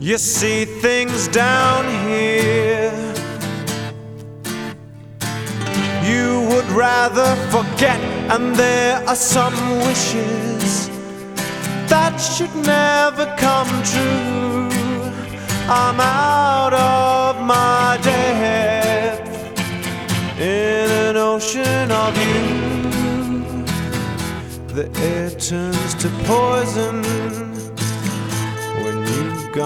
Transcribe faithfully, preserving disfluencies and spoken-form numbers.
You see things down here you would rather forget, and there are some wishes that should never come true. I'm out of my depth in an ocean of you. The air turns to poison